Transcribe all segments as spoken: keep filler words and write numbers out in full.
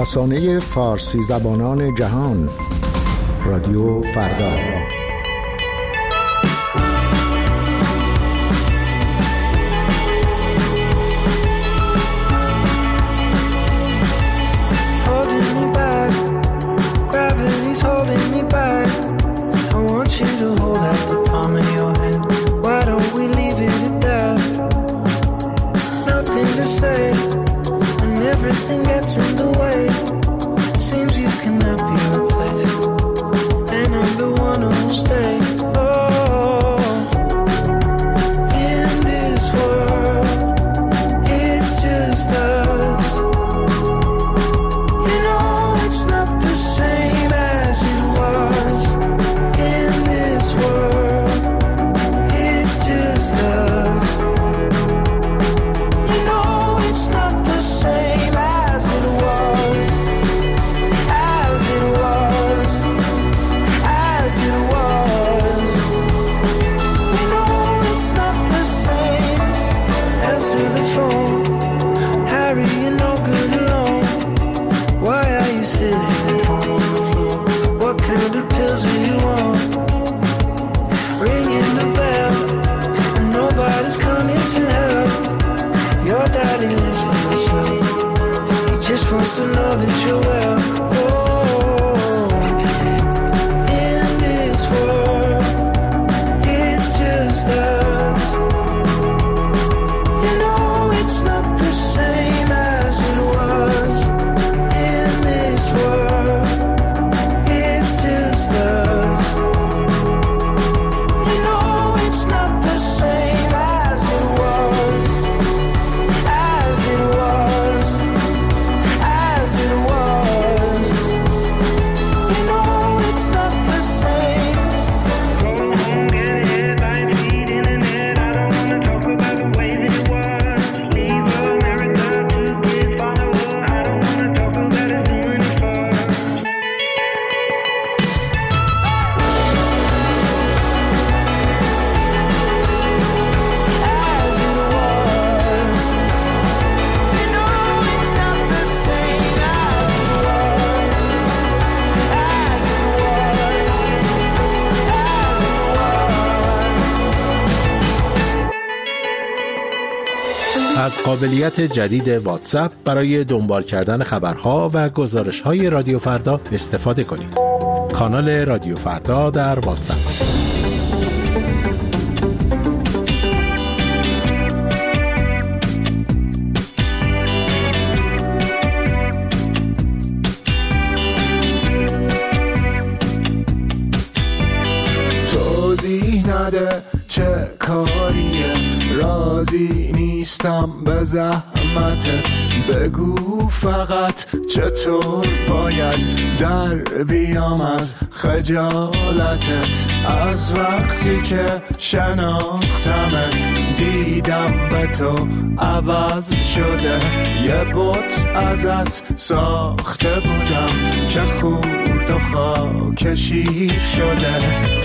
رسانه فارسی زبانان جهان، رادیو فردا. از قابلیت جدید واتساپ برای دنبال کردن خبرها و گزارش‌های رادیو فردا استفاده کنید. کانال رادیو فردا در واتساپ. توضیح نده چه کاریه، راضی نیستم به زحمتت، بگو فقط چطور باید در بیام از خجالتت. از وقتی که شناختمت دیدم به تو عوض شده، یه بت ازت ساخته بودم که خورد و خاک شیر شده.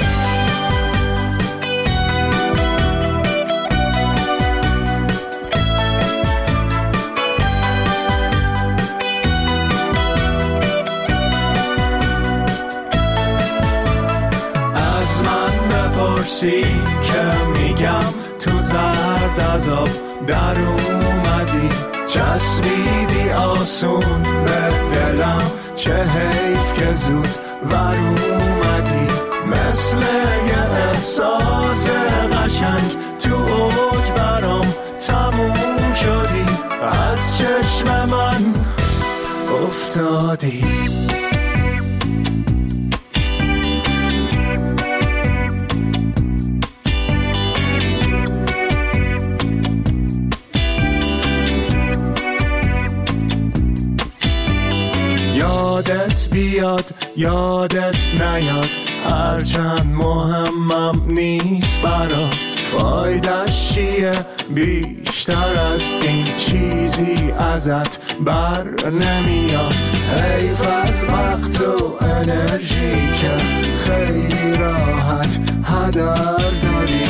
که میگم تو زرد از آب در اومدی، چسبیدی آسون به دلم، چه حیف که زود ور اومدی. مثل یه احساس قشنگ تو اوج برام تموم شدی، از چشم من افتادی. یادت بیاد یادت نیاد، هرچند مهمم نیست برات، فایدش چیه بیشتر از این چیزی ازت بر نمیاد. حیف از وقت و انرژی که خیلی راحت هدر داری.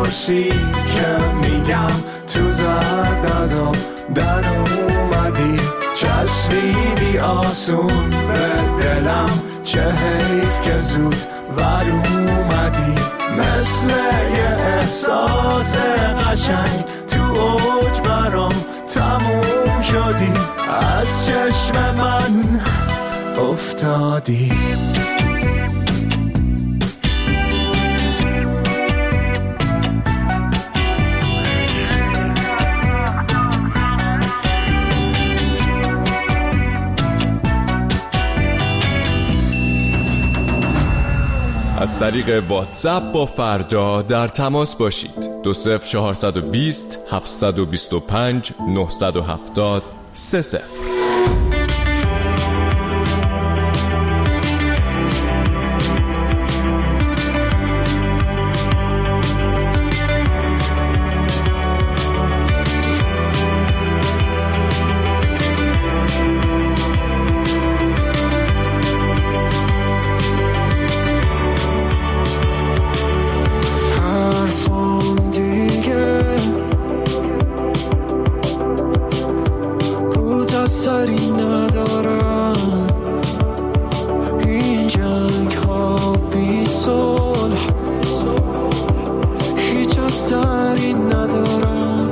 میپرسی که میگم تو زرد از آب در اومدی، چسبیدی آسون به دلم، چه حیف که زود ور اومدی. مثل یه احساس قشنگ تو اوج برام تموم شدی، از چشم من افتادی. از طریق واتساپ با فردا در تماس باشید. دو صفر چهارصد و بیست هفتصد و بیست و پنج نهصد و هفتاد سه صفر. سری ندارم این جنگ ها بی صلح، هیچ اثری ندارم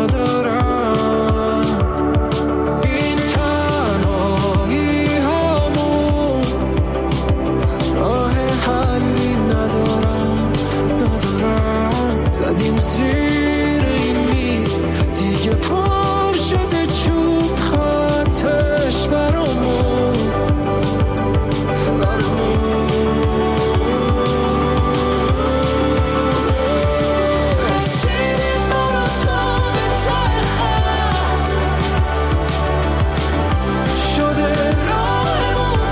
ندارم این تنهایی همون راه حلی ندارم ندارم. زدیم زیر این میز دیگه پر شده چوب خطش برامون برامون رسیدیم برا تا به ته خط، شده راهمون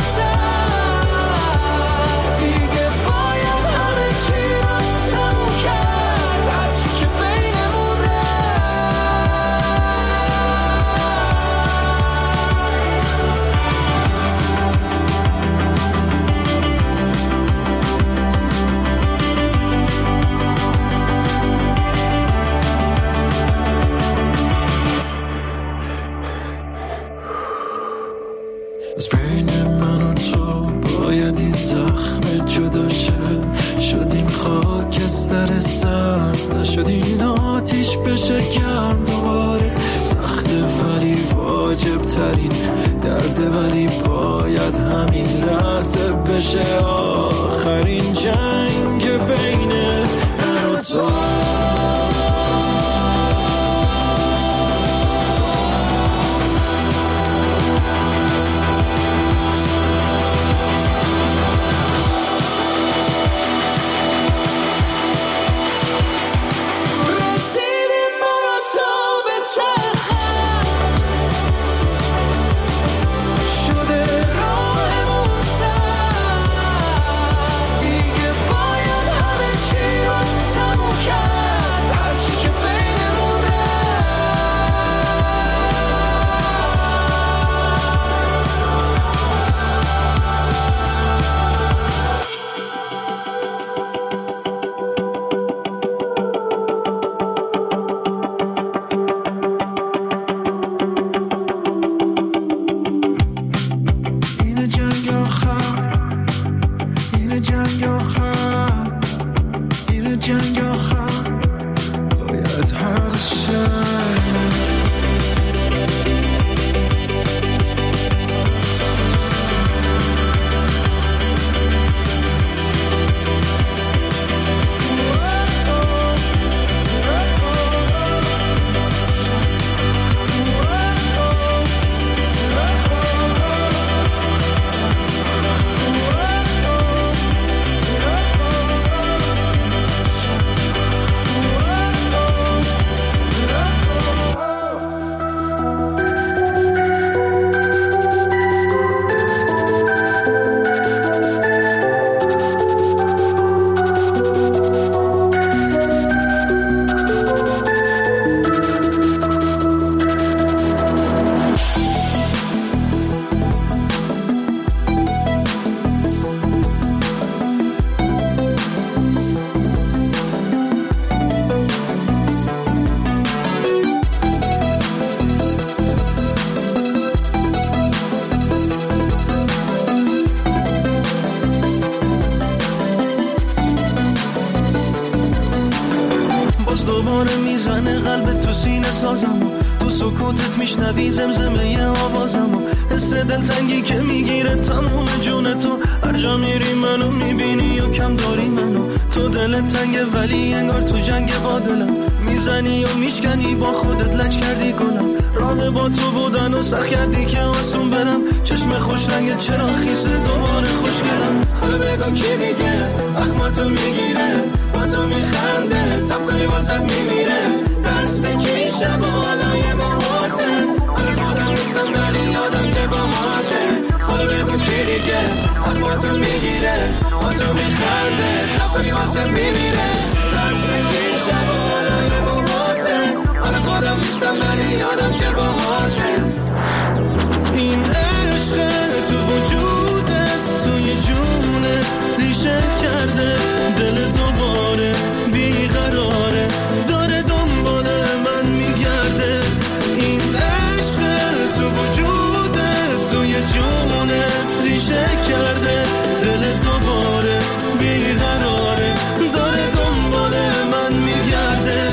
سر، دیگه باید همه چی رو تموم کرد، هرچی که بینمون از بین من و تو باید این زخم جدا شه، شدیم خاکستر سرد، نشدیم آتیش بشه گرم دوباره. سخته ولی واجب ترین درده، ولی باید همین لحظه بشه آخرین جنگ بین من و تو. Yeah. زدن قلب تو سینه سازم، تو سکوتت میشنوی زمزمه آوازم، حس دلتنگی که میگیره تموم جون تو، هر جا میری منو میبینی یا کم داری منو، تو دل تنگه ولی انگار تو جنگ با دلم، میزنی و میشکنی با خودت لج کردی گلم، راه با تو بودن و سخت کردی که آسون برم، چشم خوش رنگ چرا خیسه دوباره خوشگلم، حالا بگو کی دیگه اخماتو میگیره با تو میخنده تب کنی واسد میمیره، دست کی شب و حالای باهاته، حالا خودم نیستم ولی یادم که باهاته، حالا بگو کی دیگه اخماتو میگیره با تو میخنده تب کنی واسد میمیره، دست کی شب و حالای باهاته، حالا خودم نیستم ولی یادم که باهاته، این عشق تو وجودت توی جونت ریشه کرده، دل دوباره بیقراره داره دنبال من میگرده، این عشق تو وجودت توی جونت ریشه کرده، دل دوباره بیقراره داره دنبال من میگرده.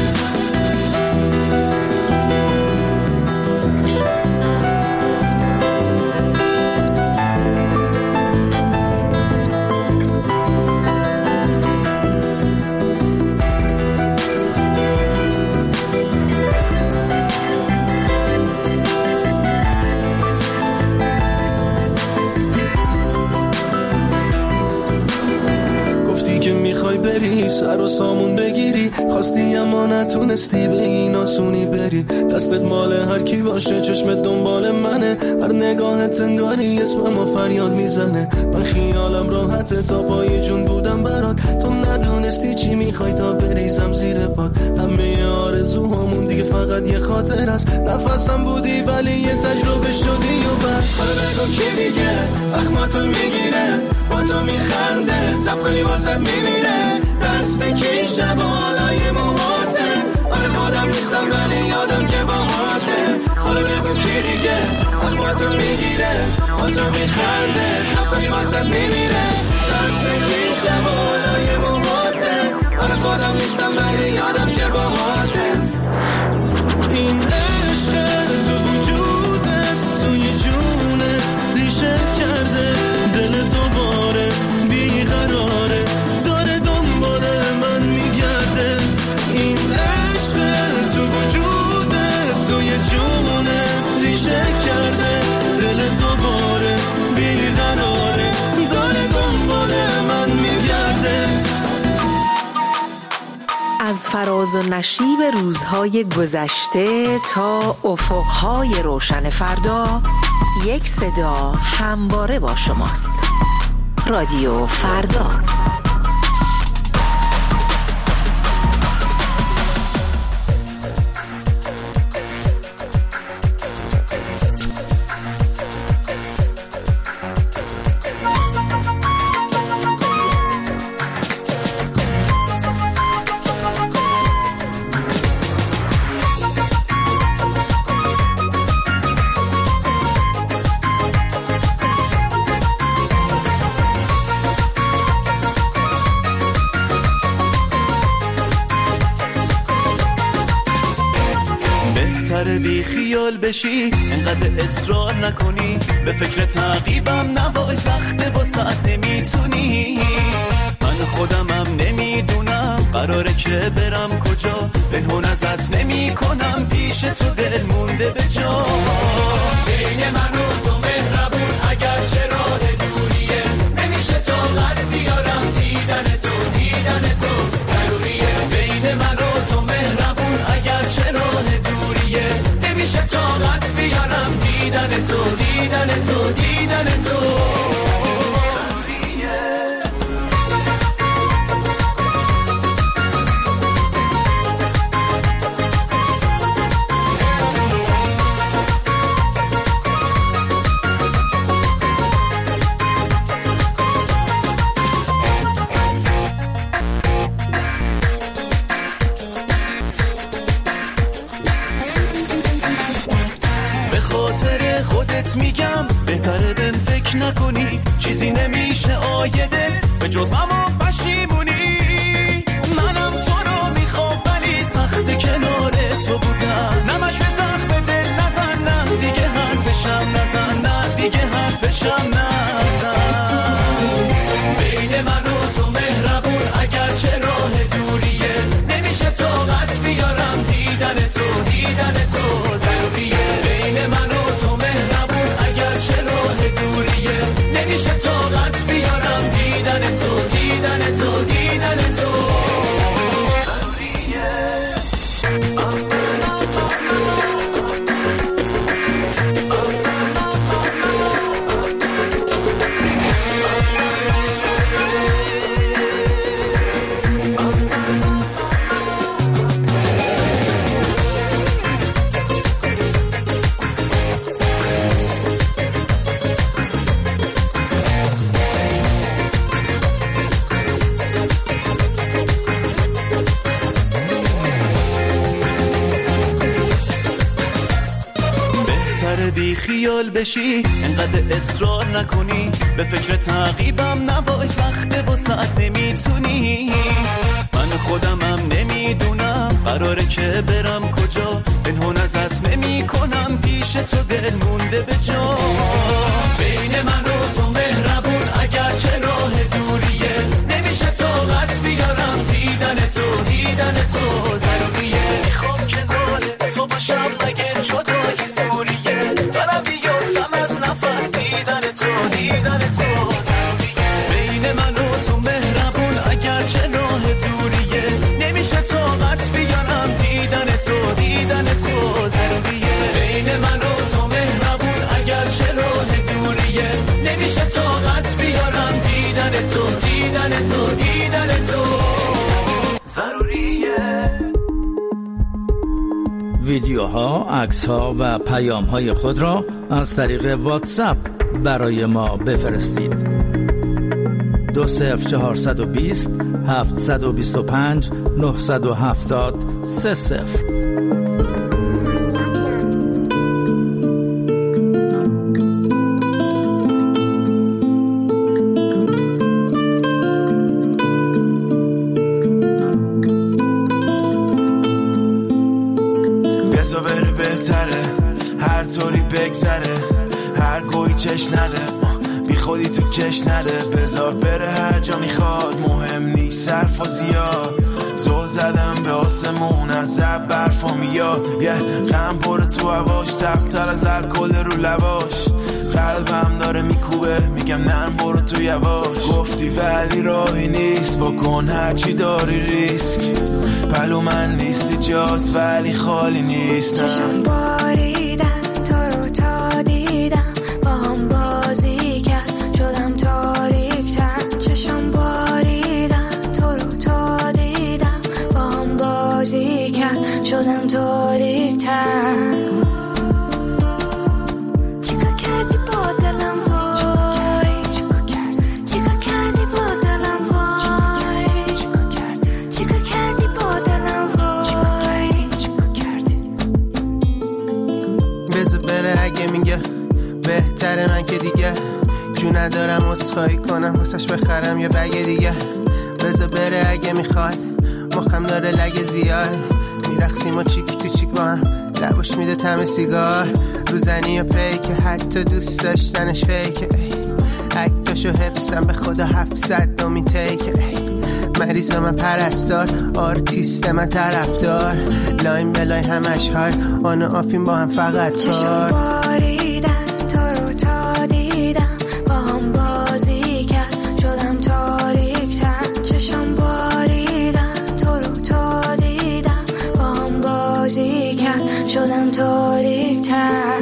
بری سر و سامون بگیری، خواستی اما نتونستی به این آسونی بری، دستت مال هر کی باشه چشمت دنبال منه، هر نگاهت انگاری اسمم و فریاد میزنه، من خیالم راحته تا پای جون بودم برات، تو ندونستی چی میخوای تا بریزم زیر پات، همه آرزوهامون دیگه فقط یه خاطر است، نفسم بودی ولی یه تجربه شدی و بس، حالا بگو کی دیگه اخماتو میگیره با تو میخنده تب کنی واسد میمیره، دست کی شب و حالای موهاته، حالا خودم نیستم ولی یادم که باهاته، حالا بگو کی دیگه اخماتو میگیره با تو میخنده تب کنی واسد میمیره، دست کی شب و حالای موهاته، حالا خودم نیستم ولی یادم که باهاته، این عشق تو وجودت توی جونت ریشه کرده، دل دوباره بیقراره داره دنبال من میگرده، این عشق تو وجودت توی جونت ریشه کرده، دل دوباره بیقراره داره دنبال من میگرده. از فراز و نشیب روزهای گذشته تا افقهای روشن فردا، یک صدا همواره با شماست. رادیو فردا. بی خیال بشی انقدر اصرار نکنی، به فکر تعقیبم نباش سخته با ساعت نمیتونی، من خودمم نمیدونم قراره که برم کجا، پنهون ازت نمی کنم پیش تو دل مونده به جا، بین من و تو مهربون اگر چه راه دوریه، نمیشه طاقت بیارم دیدن تو دیدن تو ضروریه، بین من و تو مهربون اگر چه راه دوریه، نمیشه طاقت بیارم دیدن تو دیدن تو دیدن تو میگم بهتره بهم فکر نکنی، چیزی نمیشه آیده به جز غم و پشیمونی، منم تو رو میخوام ولی سخت کناره چشم نزن. بین من و تو مهربون اگر چه راه دوریه، نمیشه طاقت بیارم دیدن تو، دیدن تو ضروریه. بین من و تو مهربون اگر چه راه دوریه، نمیشه طاقت بیارم دیدن تو، دیدن تو، دیدن تو ضروریه. بی خیال بشی انقدر اصرار نکنی، به فکر تعقیبم نباش سخته واسه نمیتونی. من خودمم نمیدونم قراره که برم کجا، پنهون ازت نمی کنم پیش تو دل مونده به جا. بین من و تو مهربون اگر چه راه دوریه، نمیشه طاقت بیارم دیدن تو، دیدن تو ضروریه. میخوام کنار تو باشم مگه جدایی زوریه، دارم بیافتم از نفس دیدن تو، دیدن تو ضروریه. بین من و تو مهربون اگر چه راه دوریه، نمیشه طاقت بیارم دیدن تو، دیدن تو ضروریه. بین من و تو مهربون اگر چه راه دوریه، نمیشه طاقت بیارم دیدن تو، دیدن تو، دیدن تو ضروریه. ویدیوها، عکس‌ها و پیام‌های خود را از طریق واتساپ برای ما بفرستید. دو صفر چهارصد و بیست هفتصد و بیست و پنج نهصد و هفتاد سه صفر. بزا بره بهتره هر طوری بگذره، هر گوی چش نده بی خودی تو کش نده. بذار بره هر جا میخواد، مهم نیست صرف و زیاد. زل زدم به آسمون از زب برفا میاد، یه غم پر تو هواش تقتر از الکل رو لباش. قلبم داره میکوبه میگم نرم برو تو یواش. گفتی ولی راهی نیست بکن هرچی داری ریسک، پلو من نیستی جات ولی خالی نیست. چشم باریدن تو رو تا دیدم، با هم بازی کرد شدم تاریک تر. چشم باریدن تو رو تا دیدم، با هم بازی کرد شدم تاریک تر. بهتره من که دیگه جو ندارم اسخایی کنم واسش بخرم یه بگه دیگه. بذار بره اگه میخواد، مخم داره لگه زیاد. میرخسیم و چیک تو چیک با هم، لباش میده طعم سیگار. روزنی و پیکه حتی دوست داشتنش فیکه. اکتاشو حفظم به خدا هفتصد دومی تیکه. مریضا من پرستار، آرتیست من طرفدار. لاین بلای همش های آن و آفین با هم فقط کار. چشم باریدن تو رو تا دیدم، با هم بازی کرد شدم تاریک تر. چشم باریدن تو رو تا دیدم، با هم بازی کرد شدم تاریک تر.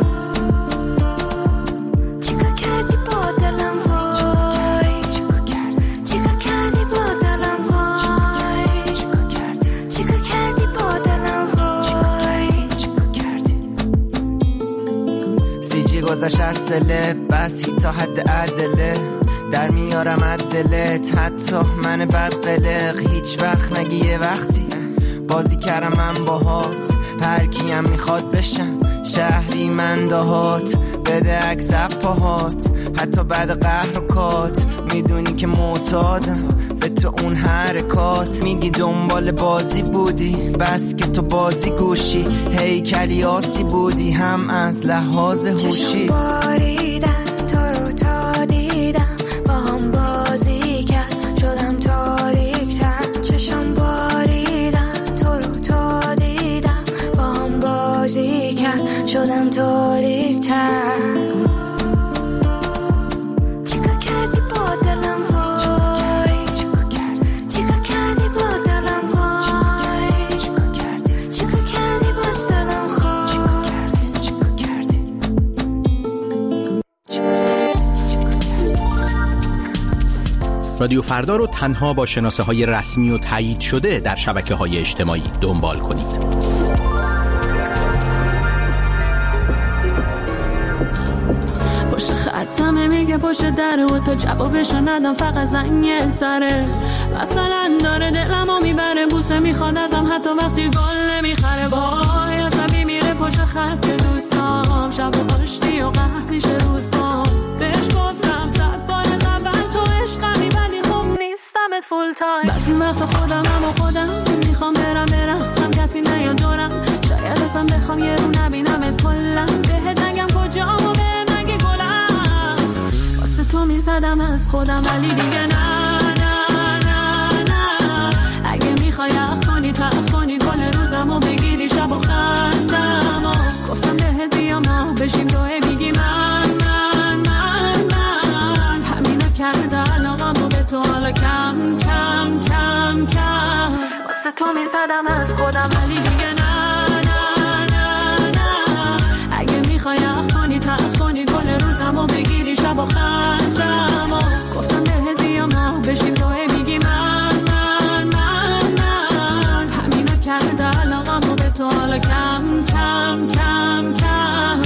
گذشت از دله بس هی تا حد عدله، در میارم عدلت حتی من بد قلق. هیچ وقت نگی یه وقتی بازی کردم من باهات، هر کیم میخواد بشم شهری من دهات. بده عکس پاهات حتی بعد قهر و کات، میدونی که معتادم به تو اون حرکات. میگی دنبال بازی بودی بس که تو بازی گوشی، هیکلی آسی بودی هم از لحاظ هوشی. چشم باریدن تو رو رادیو فردا رو تنها با شناسه های رسمی و تایید شده در شبکه های اجتماعی دنبال کنید. پشت خطمه میگه پشت دره و تا جوابشو ندم فقط زنگ سره. مثلا داره دلمو میبره بوسه میخواد ازم حتی وقتی گل نمیخره. وای عصبی میره پشت خط دوستام شب و پشتی و قهر میشه روز با. بهش گفتم صد بار از اول تو عشقمی ولی خوب نیستمت فول تایم. بعضی وقتا خودم هم و خودم میخوام برم برقصم کسی نیاد دورم. شاید اصلا بخوام یه رو نبینمت کلم بهت نگم کجا و بهم نگی گلم. واسه تو میزدم از خودم ولی دیگه نه نه نه نه. اگه میخوای اخ کنی تخ کنی کل روزم و بگیری شب و خندم و گفتم بهت بیام نه بشیم دوه میگی من من من من. همینا کرده علاقم و به تو حالا کم کم کم کم. واسه تو میزدم از خودم ولی دیگه نه نه نه نه. اگه میخوای اخ کنی تخ کنی کل روزم و بگیری شب و خندم و گفتم بهت بیام نه بشیم دوه میگی من من من من. همینا کرده علاقم و به تو حالا کم کم کم کم.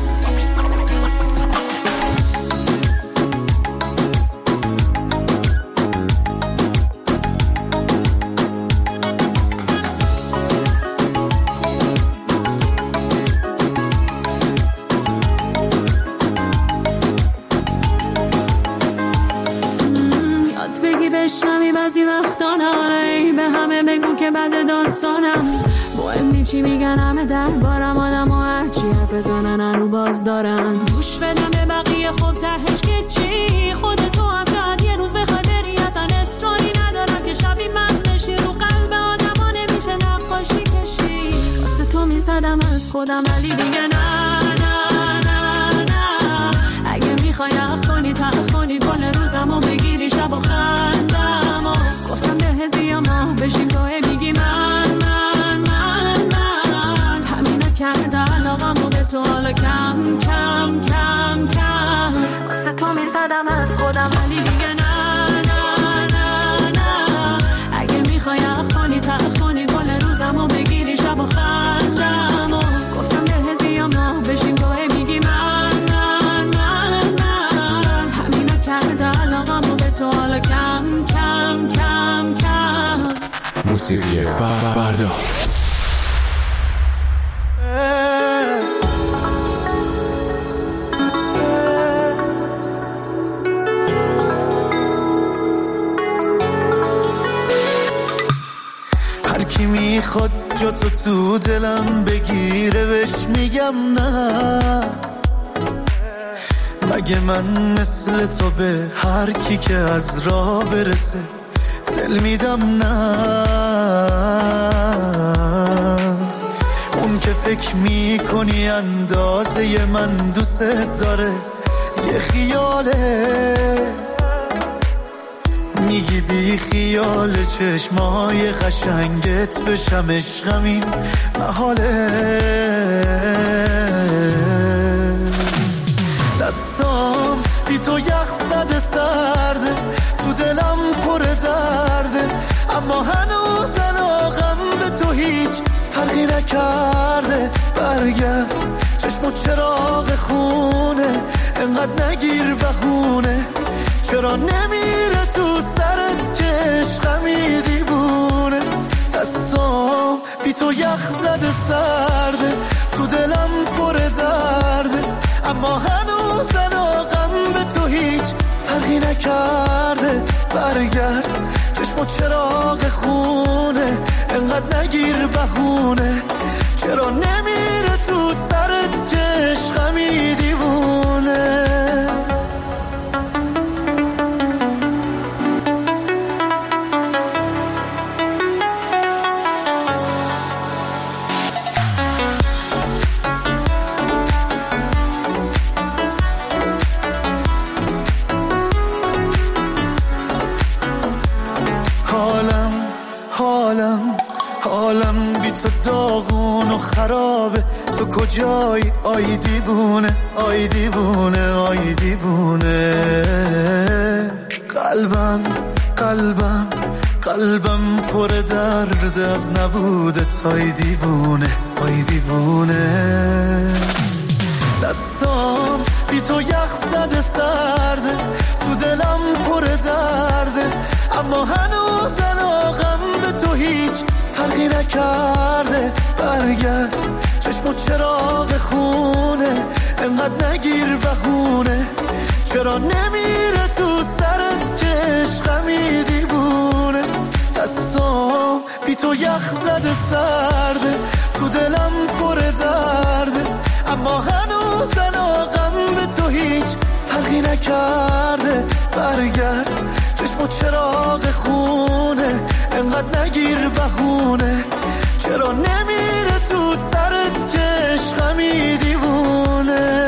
بشنمی بعضی وقتا ناله به همه بگو که بعد داستانم مهم نی چی میگن همه دربارم آدم و هرچی حرف بزنن هنو باز دارن. گوش بدم به بقیه خب تهش که چی خودتو هم شاید یه روز بخوای بری اصلا اصراری ندارم که شبی من بشی رو قلب آدم ها نمیشه نقاشی کشی. واسه تو میزدم از خودم ولی دیگه نه نه نه نه. اگه میخوای اخ کنی تخ کنی کل روزم و بگیری شب و خندم و گفتم بهت بیام نه بشیم توه میگی من من من من. همینا کرده علاقم و به تو حالا کم کم کم کم. واسه تو میزدم از خودم ولی دیگه نه نه نه نه. اگه میخوای اخ کنی تخ کنی کل روزم و بگیری شب و خندم و گفتم بهت بیام نه بشیم توه میگی من من من من. همینا کرده علاقم و به تو حالا کم کم کم کم. موسیقی فردا. هر کی میخواد جا تو تو دلم بگیره بهش میگم نه. مگه من مثل تو به هر کی که از راه برسه دل میدم نه. اون که فکر میکنی اندازه من دوست داره یه خیاله. میگی بی خیال چشمای قشنگت بشم عشقم این محاله. دستام بی تو یخ زده سرده تو دلم پر درده اما هنوز علاقم به تو هیچ فرقی نکرده. برگرد چشم و چراغ خونه انقدر نگیر بهونه. چرا نمیره تو سرت که عشقمی دیوونه. دستام بی تو یخ زده سرده تو دلم پر درده اما هنوز علاقم به تو هیچ فرقی نکرده. برگرد چشم و چراغ خونه انقدر نگیر بهونه. چرا نمیره تو سرت که عشقمی دیوونه. داغون و خرابه تو کجایی آی دیوونه آی دیوونه آی دیوونه. قلبم قلبم قلبم پر درد از نبودت، های دیوونه های دیوونه. دستام بی تو یخ زده سرده، تو دلم پر درده، اما هنوز علاقم به تو هیچ فرقی نکرده. برگرد چشم و چراغ خونه، انقدر نگیر بهونه، چرا نمیره تو سرت که عشقمی دیوونه. دستام بی تو یخ زده سرده، تو دلم پر درده، اما هنوز علاقم به تو هیچ فرقی نکرده. برگرد چشم و چراغ خونه، انقدر نگیر بهونه، چرا نمیره تو سرت که عشقمی دیوونه.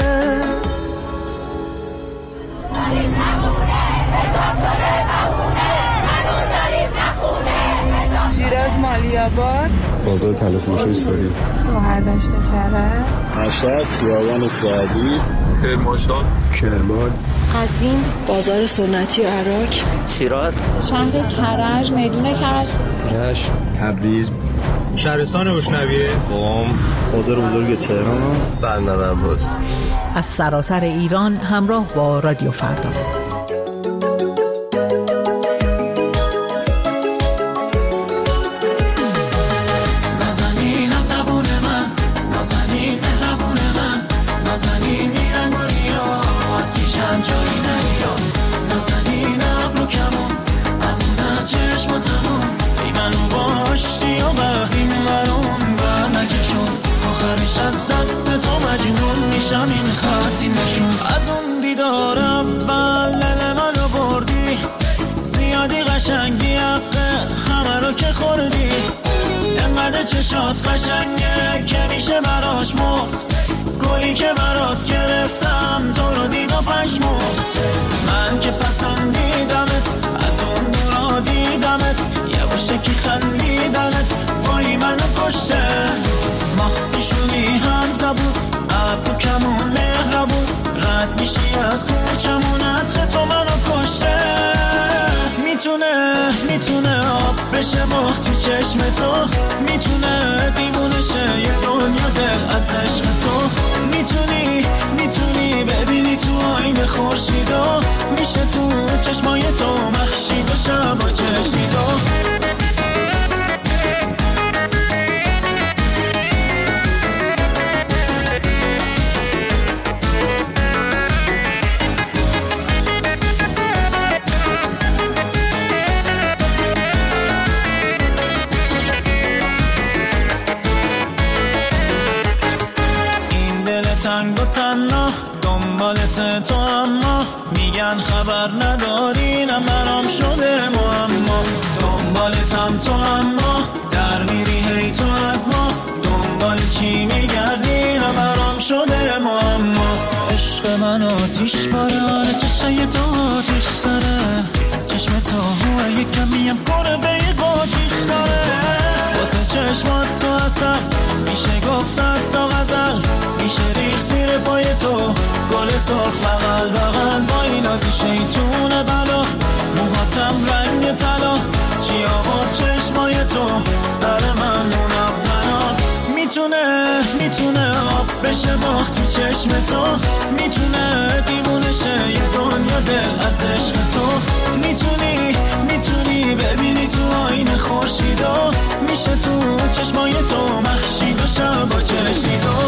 شیراز مالی‌آباد، بازار طلا فروشی ساری، گوهردشت کرج، مشهد خیابان سعدی، کرمانشاه، کرمان، قزوین بازار سنتی و عراق، شیراز شهر کرج، میدون کرج، رشت، تبریز، شهرستان بوشنویه، قم، بازار بزرگ تهران، بندر عباس. از سراسر ایران همراه با رادیو فردا. از دست تو مجنون میشم، این خطی نشون. از اون دیدار اول دل منو بردی، زیادی قشنگی حقه همه رو که خوردی. انقدر چشات قشنگه که میشه براش مرد، گلی که برات گرفتم تو رو دید و پشمرد. من که پسندیدمت، از اون دورا دیدمت، یه باشه که خندیدنت وای منو کشته. ماه میشونی هم زبون، ابرو کمون مهربون، رد میشی از کوچمون، عطر تو منو کشته. میتونه میتونه آب بشه مخ تو چشم تو، میتونه دیوونه شه یه دنیا دل از عشق تو. میتونی میتونی ببینی تو آینه خورشیدو، میشه تو چشمای تو محشید و شب و چشیدو. تنگ و تنها دنبالت تو، اما میگن خبر نداری، نه برام شده معما. دنبالتم تو اما در میری هی تو از ما، دنبال چی میگردی، نه برام شده معما. عشق من آتیش باره، چشای تو آتیش داره، چشم تو هوه یک کمیم کنه به یک آتیش داره. واسه چشمات تو اصل میشه گفت صد تا غزل، میشه ریخ زیر پای تو گل سرخ بغل بغل. با این نازی شیطون بلا، موهاتم رنگ طلا، چی آورد چشمای تو سر من منونا. میتونه میتونه آب بشه باخت تو چشم تو، میتونه دیوونه شه یه دنیا دل از عشق تو. میتونی میتونی ببینی تو آینه خورشیدو، میشه تو چشمای تو محشید و شب و چشیدو.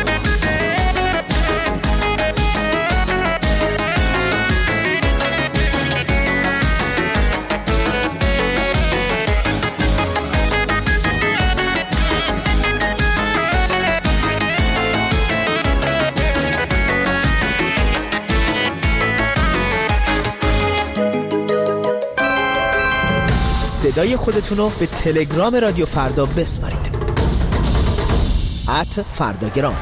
صدای خودتونو به تلگرام رادیو فردا بسپارید. ات فرداگرام.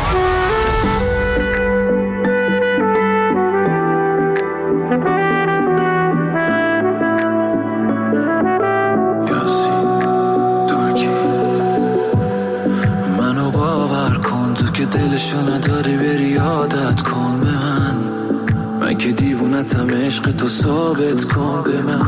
منو باور کن تو که دلشو نداری، بری عادت کن به من. من که دیوونتم، عشق تو ثابت کن به من.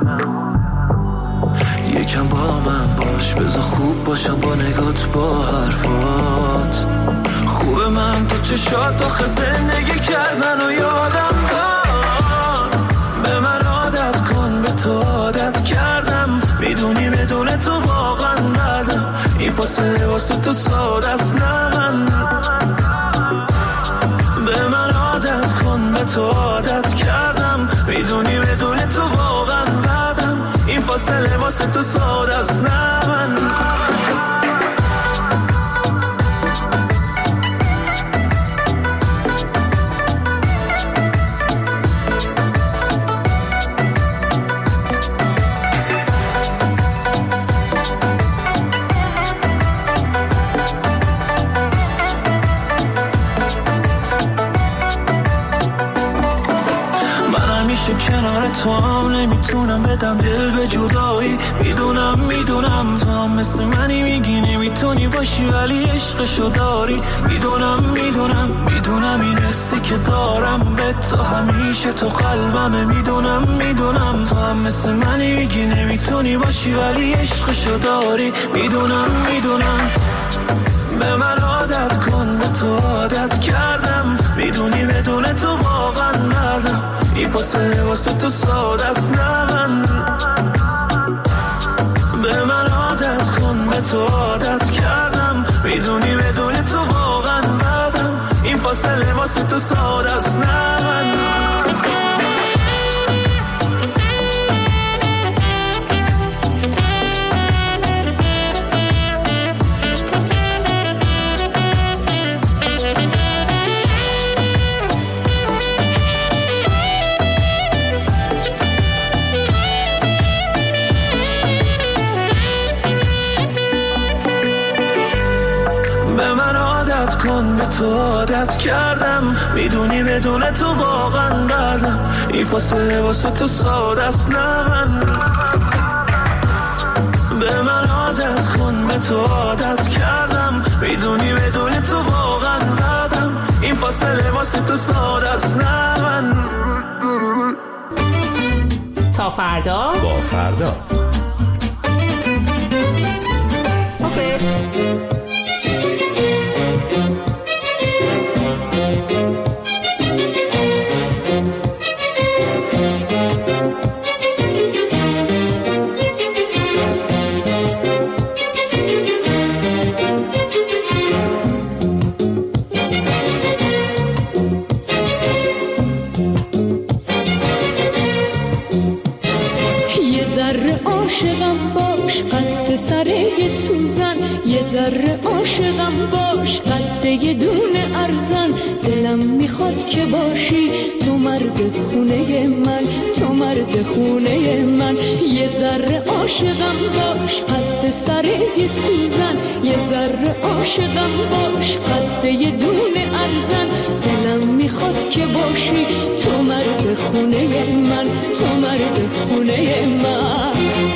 یکم با من باش، بذار خوب باشم با نگات با حرفات. خوبه من تو چشات آخه زندگی کردن و یادم داد. به من عادت کن، به تو عادت کردم. میدونی بدون تو واقعا ندم. این فاصله واسه تو ساده است، نه من. به من عادت کن، به تو عادت کردم. میدونی بدون تو واقعا ندم. این فاصله واسه تو ساده است، نه من. کنار تو هم نمیتونم بدم دل به جدایی. میدونم میدونم تو هم مثل منی، میگی نمیتونی باشی ولی عشقشو داری. میدونم میدونم میدونم این حسی که دارم به تو همیشه تو قلبمه. میدونم میدونم تو هم مثل منی، میگی نمیتونی باشی ولی عشقشو داری. میدونم میدونم به من عادت کن، به تو عادت کردم. میدونی بدون تو واقعا ندم. این فاصله واسه تو ساده است، نه من. به من عادت کن، به تو عادت کردم. میدونی بدون تو واقعا ندم. این فاصله واسه تو ساده است، نه من. به تو عادت کردم. میدونی بدون تو واقعا ندم. این فاصله واسه تو ساده است، نه من. به من عادت کن، به تو عادت کردم. میدونی بدون تو واقعا ندم. این فاصله واسه تو ساده است، نه من. تا فردا با فردا. اوکی. عاشقم باش قد سره سوزن. یه ذره عاشقم باش قد یه دونه ارزن. دلم میخواد که باشی تو مرد خونه من، تو مرد خونه من. یه ذره عاشقم باش قد سره سوزن. یه ذره عاشقم باش قد یه دونه ارزن. دلم میخواد که باشی تو مرد خونه من، تو مرد خونه من.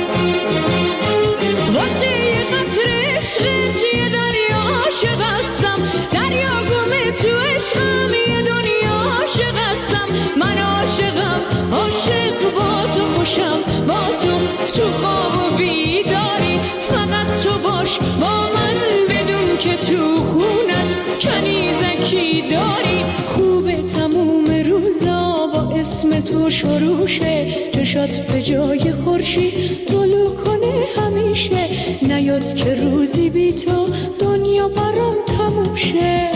واسه یه قطره عشقت یه دریا عاشق هستم. دریا گمه تو عشقم، یه دنیا عاشق هستم. من عاشقم، عاشق با تو خوشم. با تو تو خواب و بیداری. فقط تو باش با من، بدون که تو خونت کنیزکی داری. خوبه تموم روزا با اسم تو شروشه. چشات به جای خورشید طلوع کنه همیشه. نیاد که روزی بی تو دنیا برام تموم شه.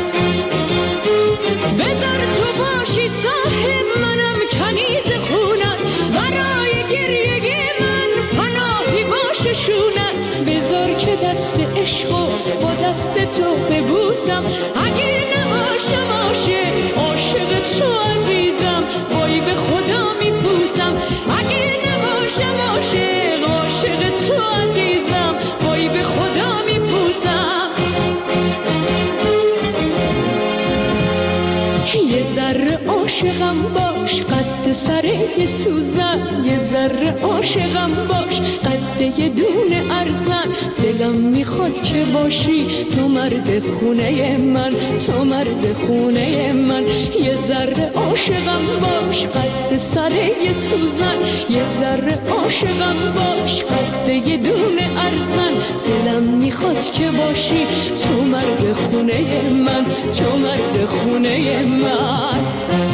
بذار تو باشی صاحب منم، کنیز خونت. برای گریه من پناهی باشه شونت. بذار که دست عشقو با دست تو ببوسم. اگه نباشم عاشق، عاشق تو عزیزم. وای به خدا میپوسم. اگه نباشم عاشق، عاشق تو عزیزم. وای به خدا میپوسم. یه ذره عاشقم باش قد قد سر یه سوزن، یه ذره عاشقم باش، قد یه دونه ارزن. دلم میخواد که باشی تو مرد خونه من، تو مرد خونه من. یه ذره عاشقم باش، قد سر یه سوزن، یه ذره عاشقم باش، قد یه دونه ارزن. دلم میخواد که باشی تو مرد خونه من، تو مرد خونه من.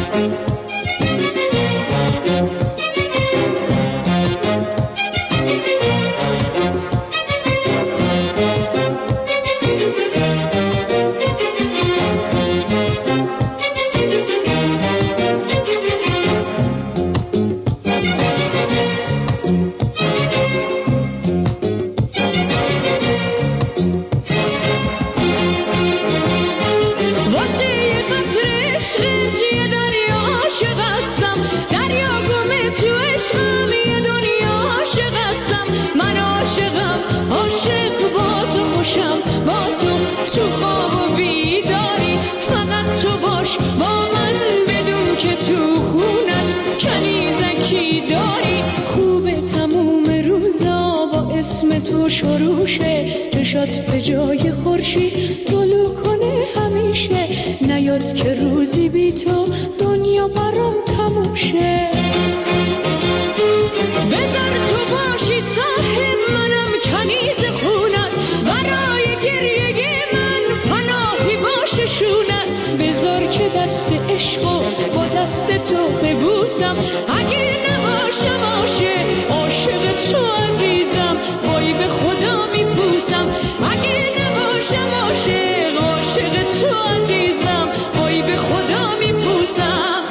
تو شروشه چشات به جای خورشید طلوع کنه همیشه. نیاد که روزی بی تو دنیا برام تموشه. بذار تو باشی صاحب منم کنیز خونت، برای گریه من پناهی باشه شونت. بذار که دست عشقو با دست تو ببوسم، اگه نباشم عاشق عاشق تو عزیزم، وای به خدا میپوسم. اگه نباشم عاشق عاشق تو عزیزم، وای به خدا میپوسم.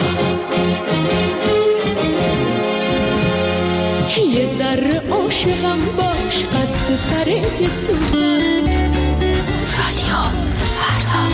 یه ذره عاشقم باش، قد سر یه سوزن. رادیو فردا.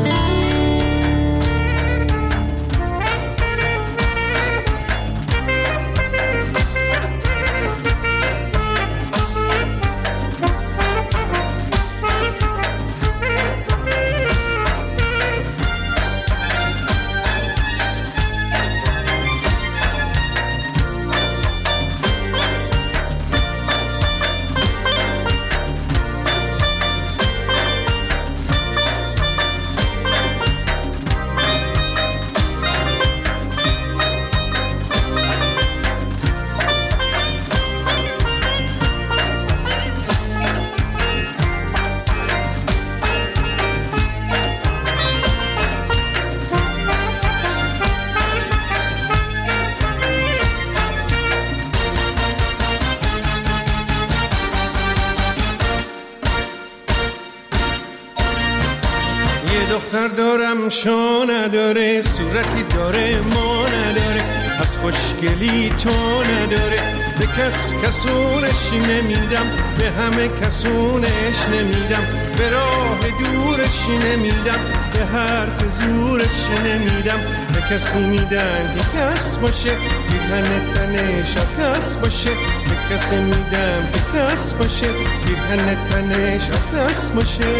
دختر دارم شو نداره، صورتی داره ما نداره، از خوشگلی تو نداره. به کس کسونش نمیدم، به همه کسونش نمیدم، به راه دورش نمیدم، به حرف زورش نمیدم. به کسی میدم که کس باشه، که تن تنش کس باشه. به کسی میدم که کس باشه، که تن تنش کس باشه.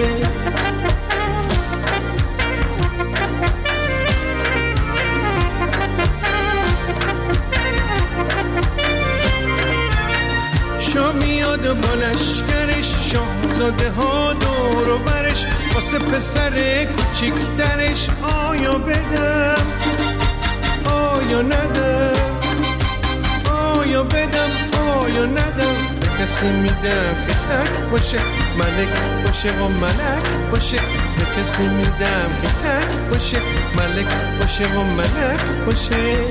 شو میاد و با لشکرش، شاهزاده ها دور و برش، واسه پسر کوچیکترش. آیا بدم آیا ندم، آیا بدم آیا ندم. به کسی میدم که تک باشه، ملک باشه و ملک باشه. به کسی میدم که تک باشه، ملک باشه و ملک باشه.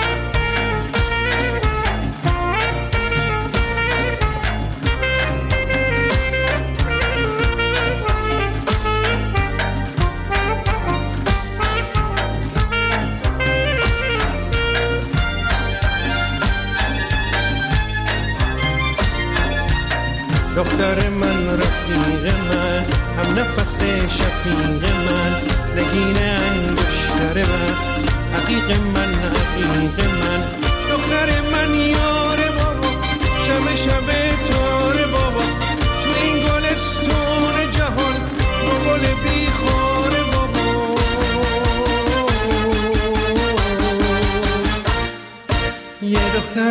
دختر من، رفیق من، هم نفس شفیق من، نگین انگشتر وقت، حقیق من، حقیق من. دختر من یار بابا، شب شب تار بابا، تو این گلستون جهان گل بیخار بابا.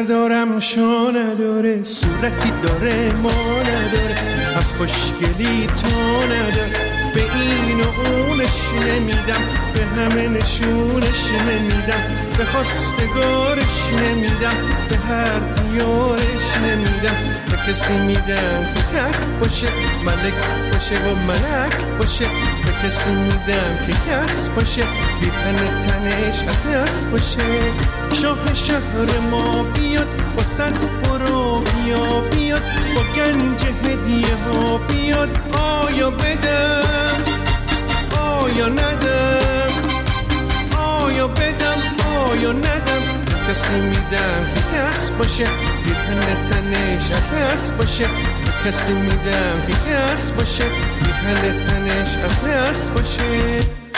بردارم شو نداره، صورتی داره ما نداره، از خوشگلی تو نداره. به این و اونش نمیدم، به همه نشونش نمیدم، به خواستگارش نمیدم، به هر دیارش نمیدم. به کسی میدم که تک باشه، ملک باشه و ملک باشه. به کسی میدم که کس باشه، بی تن تنش اطلس باشه. شاه شهر ما بیاد با صد برو بیا بیاد، با گنج هدیه ها بیاد. آیا بدم آیا ندم، آیا بدم آیا ندم. کسی میدم که کس باشه، بی تن تنش اطلس باشه. کسی میدم که کس باشه، بی تن تنش اطلس باشه.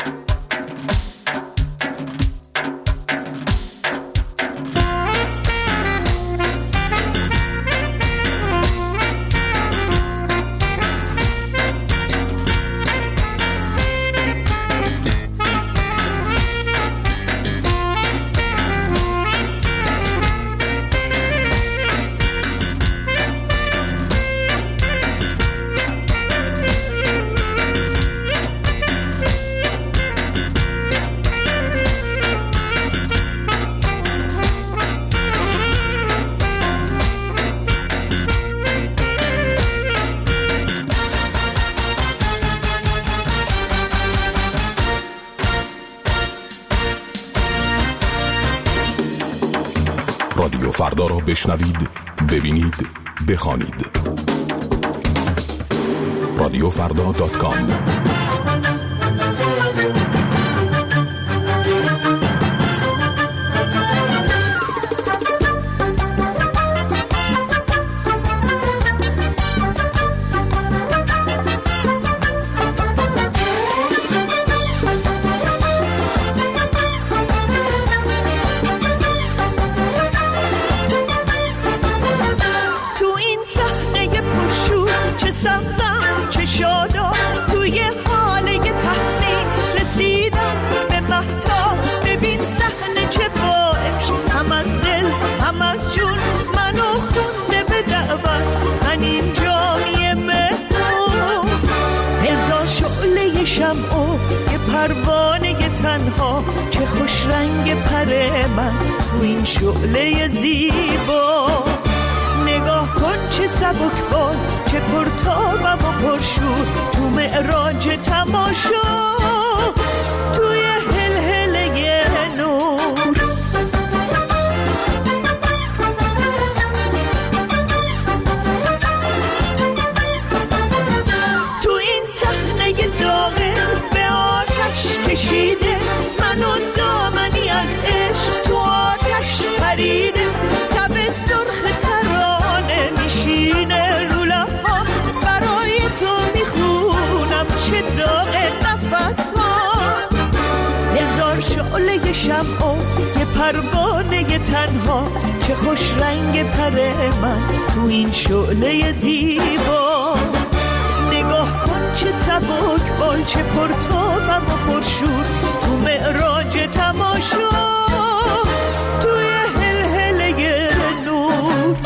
رادیو فردا را بشنوید، ببینید، بخوانید. رادیو فردا دات کام. پروانه تنها چه خوش رنگ پر من تو این شعله زیبا. نگاه کن چه سبکبال، چه پرتابم و پرشور تو معراج تماشا، توی هلهله نور. تو این صحنه داغه به آتش کشیده، منو دامنی از عشق تو آتش پریده. تب سرخ ترانه میشینه رو لبام، برای تو میخونم چه داغ نفس ها. هزار شعله شمع و یه پروانه تنها، چه خوش رنگ پر من تو این شعله زیبا. نگاه کن چه سبک بال، چه پرتابم و پرشور تو معراج تماشا، توی هلهله نور.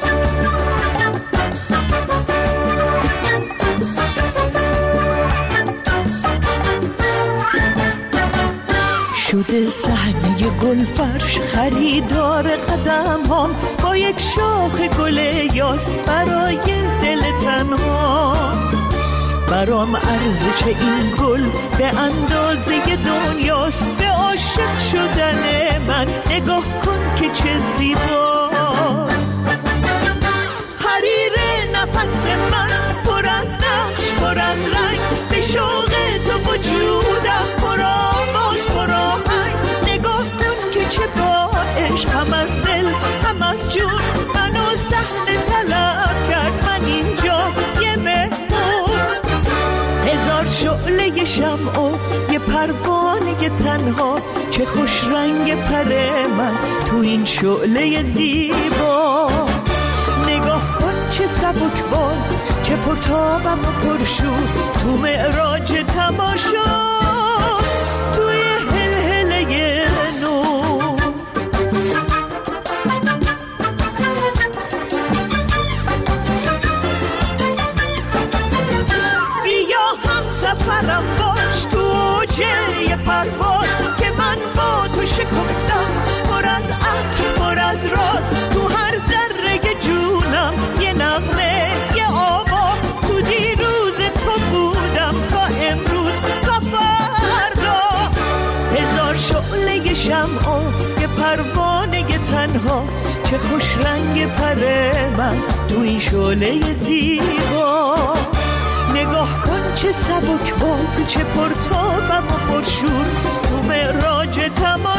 شده صحنه گل فرش، خریدار قدم هم با یک شاخ گل یاس برای دل تنها. برام ارزش این گل به اندازه دنیاست، به عاشق شدن من نگاه کن که چه زیباست. حریر نفس من پر از نقش، پر از رنگ، به شوق تو وجودم پر آواز، پر آهنگ. نگاه کن که چه با عشق هم از دل هم از جون منو صحنه طلب کرد. من اینجا یه مهمون، هزار شعله شمع و یه پروانه تنها، چه خوش رنگ پر من تو این شعله زیبا. نگاه کن چه سبک بال، چه پرتابم و پرشور تو معراج تماشا، توی هلهله نور. چه خوش رنگ پره من تو این شعله زیبا. نگاه کن چه سبک بال، چه پرتابم و پرشور تو معراج تمام.